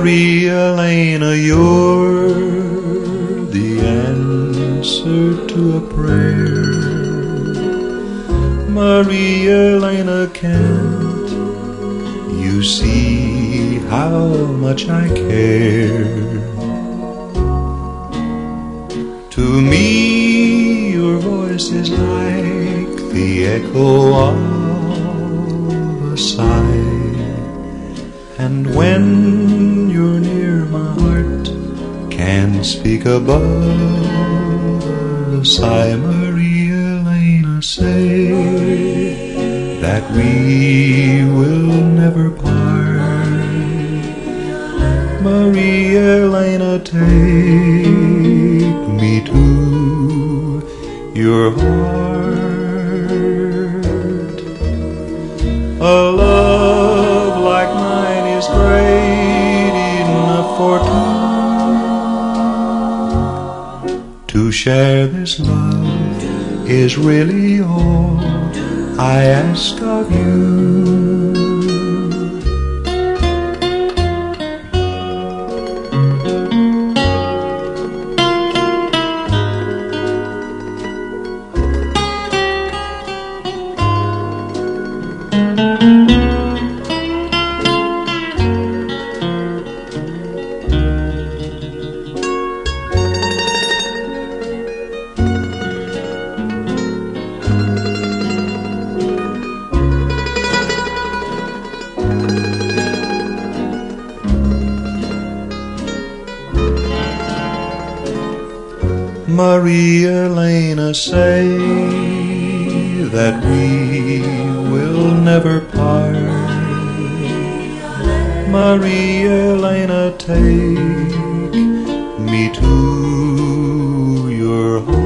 Maria Elena, you're the answer to a prayer. Maria Elena, can't you see how much I care? To me your voice is like the echo of a sigh, and when you're near my heart can speak above a sigh. Maria Elena, say that we will never part. Maria Elena, take me to your heart. A love like mine is great enough for two. To share this love is really all I ask of you. Maria Elena, say that we will never part. Maria Elena, take me to your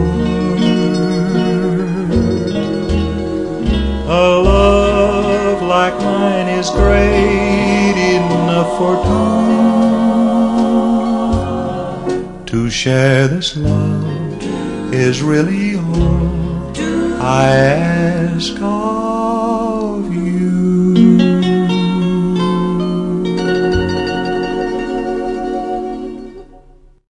heart. A love like mine is great enough for two. To share this love is really all I ask of